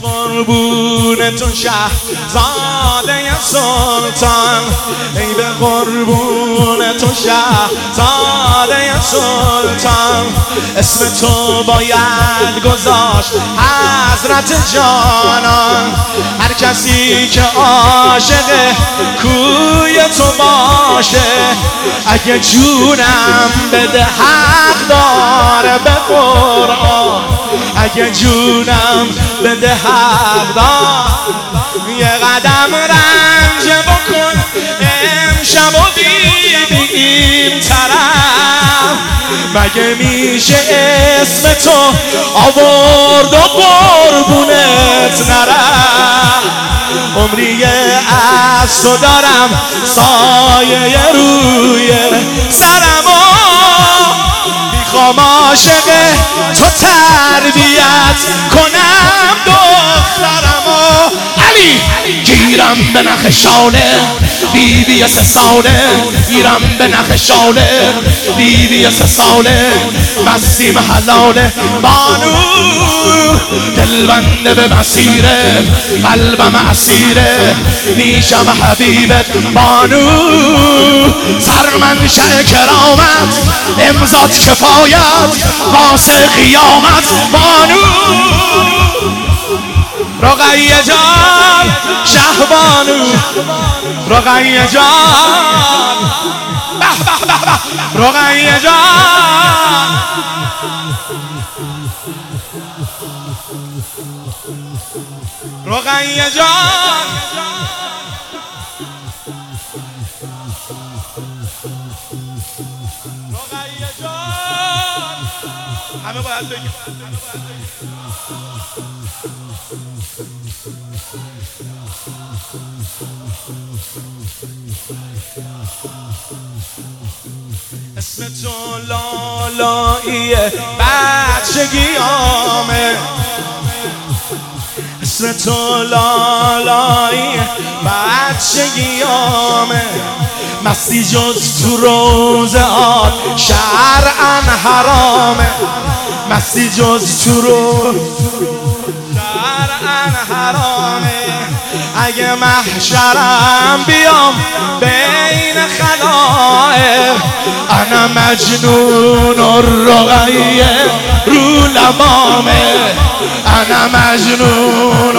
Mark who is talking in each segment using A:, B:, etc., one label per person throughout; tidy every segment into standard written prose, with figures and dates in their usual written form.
A: قربون تو شهزاده سلطان، ای به قربون تو شهزاده سلطان. اسم تو باید گذاشت حضرت جانان. هر کسی که عاشق کوی تو باشه، اگه جونم بده حق داره به قرآن. اگه جونم بده حق دار. یه قدم رنج بکن امشب و دیدی این طرف. مگه میشه اسم تو آورد و قربونت نرم. عمری از تو دارم سایه روی سرم و میخوام عاشق تو تربیت کنم دخترم و علی گیرم به نخشانه بیبی 3 ساله. گیرم به نخشانه بیبی 3 ساله. مستیم حلاله بانو دلبنده به مسیره. قلبم اسیره میشم حبیبت بانو. سرمنشأ کرامت امضات کفایت واسه قیامت بانو. رقیه جان شهبانو رقیه جان به به به به رقیه جان. رقیه جان رقیه جان. همه باید بگیم اسم تو لالایی بچگیامه. اسم تو لالایی بچگیامه. مستی جز تو روزهات شرعاً حرامه. مستی جز تو شرعاً حرامه. اگه محشرم بیام بین خلائق، انا مجنون الرقیه رو لبامه. انا مجنون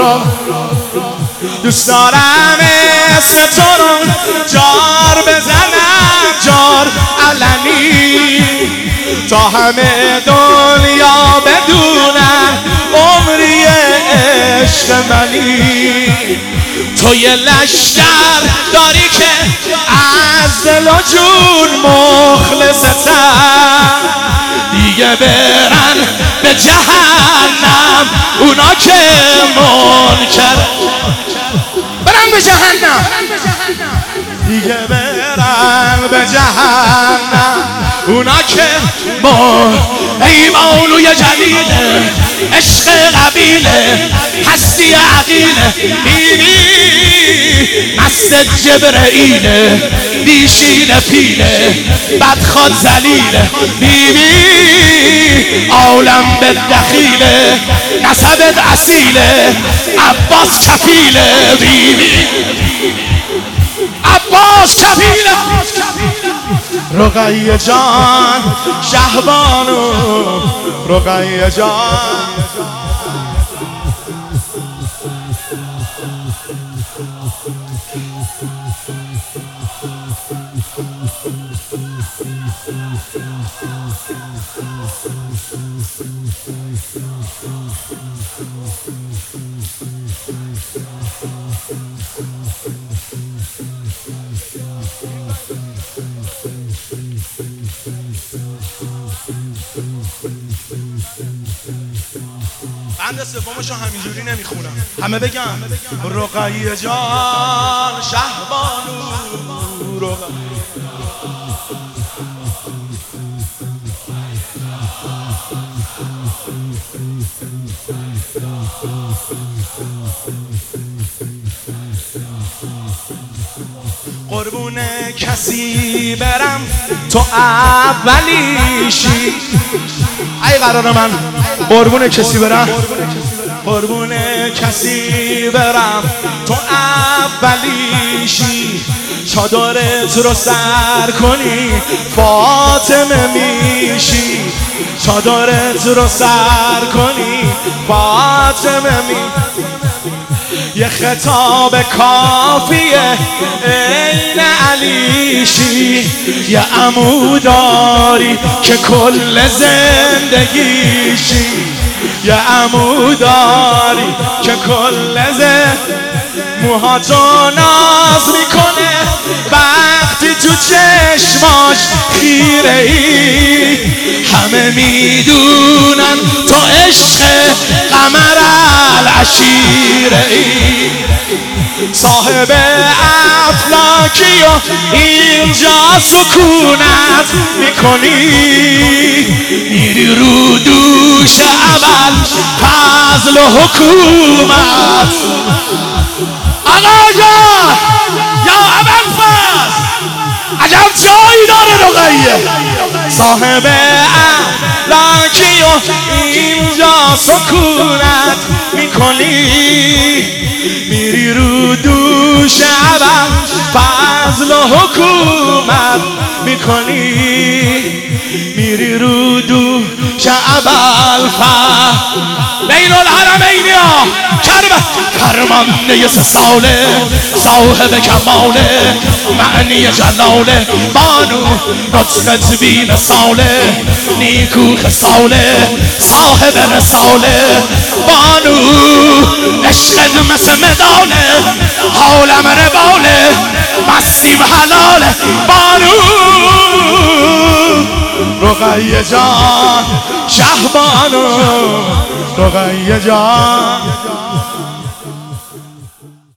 A: دوست دارم اسم تو رو جار بزنم جار علنی، تا همه دنیا بدونن عمری عشق منی. تو یه لشکر داری که از دل و جون مخلصتن. دیگه برن به جهنم اونا که منکر. برن به جهنم دیگه برن به جهنم اونا که ای مولوی جلیله عشق قبیله هستی عقیله. بیبی مست جبرئیله بیشین پیله بدخواد زلیله. بیبی عالم به دخیله نسبت اصیله عباس کفیله. بیبی عباس کفیله. رقیه جان شهبانو رقیه جان. بند سومشو همینجوری نمیخونم، همه بگم رقیه جان شهبانو رقیه. قربون کسی برم تو اولیشی. ای قرار من قربون کسی برم قربون کسی برم تو اولیشی چادرت رو سر کنی فاطمه میشی چادرت رو سر کنی فاطمه یه خطاب کافیه این علیشی یه عموداری که کل زندگیشی یه عموداری که کل موهاتو ناز میکنه وقتی تو چشماش خیره ای همه میدونن تو عشق قمر العشیره ای صاحب افلاکی و اینجا سکونت میکنی میری رو دوش اول فضل و حکومت آقا جان یا ابوالفضل عجب جایی داره رقیه صاحب افلاکی و اینجا سکونت میکنی میری رو دوش اول فضل و حکومت میکنی میری رو دوش اول بین الحرمین یا کرمانده 3 ساله صاحب کماله معنی جلاله بانو نطق بین ساله نیکو خساله صاحب رساله بانو عشق مثل مداله حالم رباله مستی و حلاله بانو رقیه جان شهبانو رقیه جان